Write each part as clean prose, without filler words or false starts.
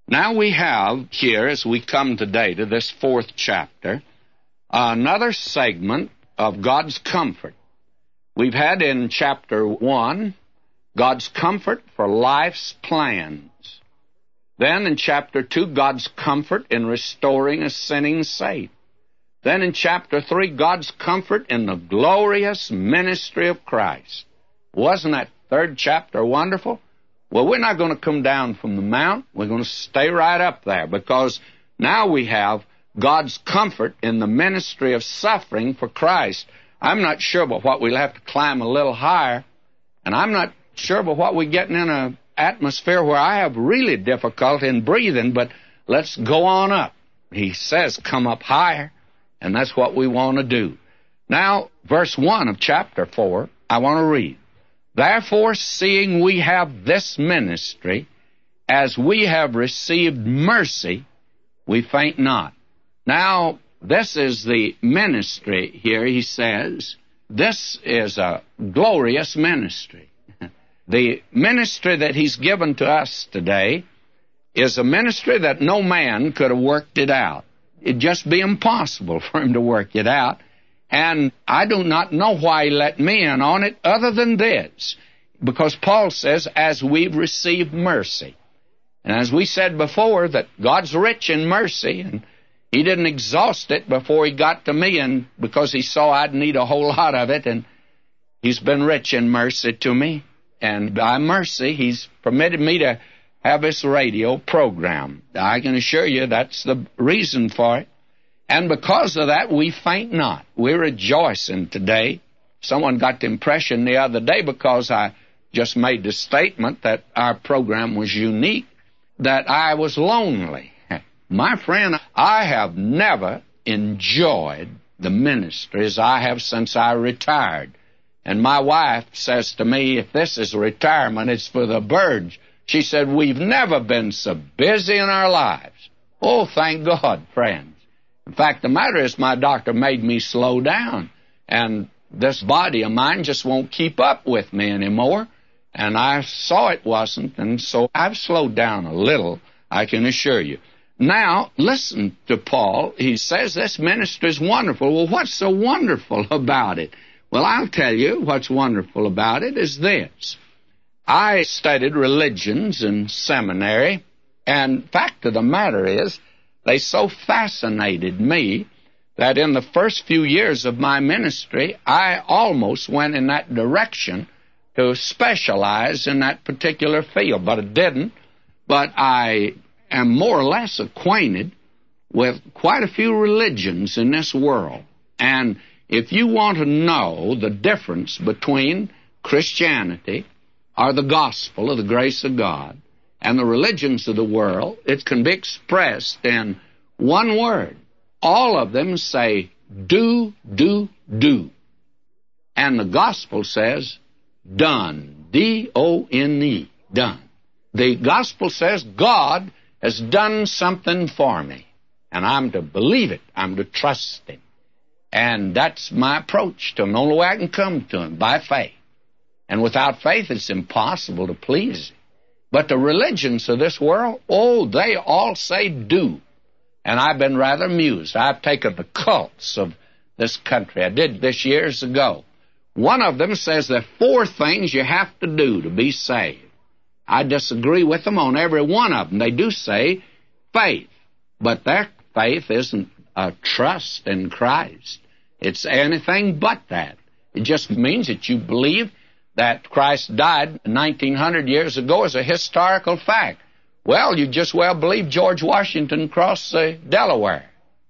Now we have here, as we come today to this 4th chapter, another segment of God's comfort. We've had in chapter 1, God's comfort for life's plans. Then in chapter 2, God's comfort in restoring a sinning saint. Then in chapter 3, God's comfort in the glorious ministry of Christ. Wasn't that 3rd chapter wonderful? Well, we're not going to come down from the mount. We're going to stay right up there, because now we have God's comfort in the ministry of suffering for Christ. I'm not sure but what we'll have to climb a little higher, and I'm not sure but what we're getting in an atmosphere where I have really difficulty in breathing, but let's go on up. He says, come up higher, and that's what we want to do. Now, verse 1 of chapter 4, I want to read. Therefore, seeing we have this ministry, as we have received mercy, we faint not. Now, this is the ministry here, he says. This is a glorious ministry. The ministry that he's given to us today is a ministry that no man could have worked it out. It'd just be impossible for him to work it out. And I do not know why he let me in on it other than this. Because Paul says, as we've received mercy. And as we said before, that God's rich in mercy, and he didn't exhaust it before he got to me, and because he saw I'd need a whole lot of it, and he's been rich in mercy to me. And by mercy, he's permitted me to have this radio program. I can assure you that's the reason for it. And because of that, we faint not. We're rejoicing today. Someone got the impression the other day, because I just made the statement that our program was unique, that I was lonely. My friend, I have never enjoyed the ministry as I have since I retired. And my wife says to me, if this is retirement, it's for the birds. She said, we've never been so busy in our lives. Oh, thank God, friends. In fact, the matter is my doctor made me slow down, and this body of mine just won't keep up with me anymore, and I saw it wasn't, and so I've slowed down a little, I can assure you. Now, listen to Paul. He says this ministry is wonderful. Well, what's so wonderful about it? Well, I'll tell you what's wonderful about it is this. I studied religions in seminary, and fact of the matter is, they so fascinated me that in the first few years of my ministry, I almost went in that direction to specialize in that particular field, but I didn't. But I am more or less acquainted with quite a few religions in this world. And if you want to know the difference between Christianity, or the gospel of the grace of God, and the religions of the world, it can be expressed in one word. All of them say, do, do, do. And the gospel says, done. D-O-N-E, done. The gospel says, God has done something for me, and I'm to believe it. I'm to trust him. And that's my approach to him. The only way I can come to him, by faith. And without faith, it's impossible to please him. But the religions of this world, oh, they all say do. And I've been rather amused. I've taken the cults of this country. I did this years ago. One of them says there are 4 things you have to do to be saved. I disagree with them on every one of them. They do say faith, but their faith isn't a trust in Christ. It's anything but that. It just means that you believe that Christ died 1,900 years ago as a historical fact. Well, you just well believe George Washington crossed the Delaware,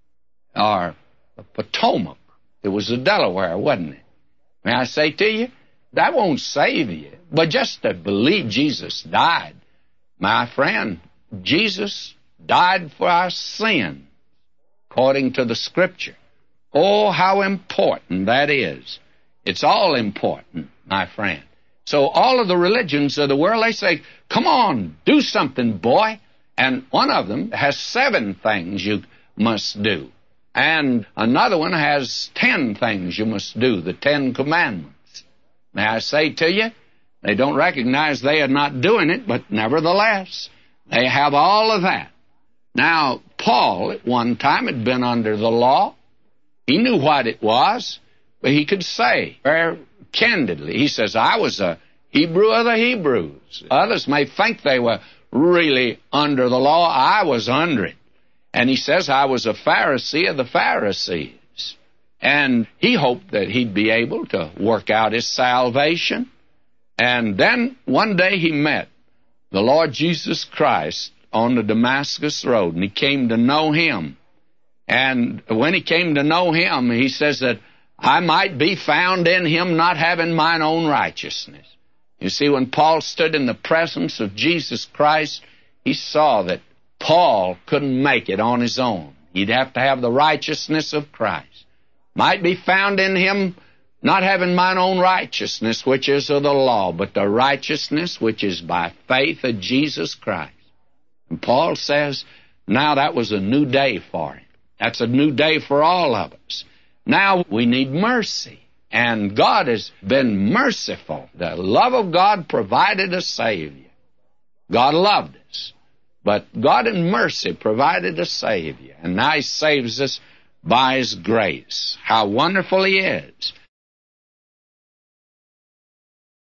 or the Potomac. It was the Delaware, wasn't it? May I say to you, that won't save you. But just to believe Jesus died, my friend, Jesus died for our sin, according to the Scripture. Oh, how important that is. It's all important, my friend. So all of the religions of the world, they say, come on, do something, boy. And one of them has 7 things you must do. And another one has 10 things you must do, the 10 Commandments. May I say to you, they don't recognize they are not doing it, but nevertheless, They have all of that. Now, Paul, at one time, had been under the law. He knew what it was, but he could say very candidly, he says, I was a Hebrew of the Hebrews. Others may think they were really under the law. I was under it. And he says, I was a Pharisee of the Pharisees. And he hoped that he'd be able to work out his salvation. And then one day he met the Lord Jesus Christ on the Damascus Road, and he came to know him. And when he came to know him, he says that I might be found in him not having mine own righteousness. You see, when Paul stood in the presence of Jesus Christ, he saw that Paul couldn't make it on his own. He'd have to have the righteousness of Christ. Might be found in him not having mine own righteousness, which is of the law, but the righteousness which is by faith of Jesus Christ. And Paul says, now that was a new day for him. That's a new day for all of us. Now we need mercy. And God has been merciful. The love of God provided a Savior. God loved us. But God in mercy provided a Savior. And now He saves us by His grace. How wonderful He is.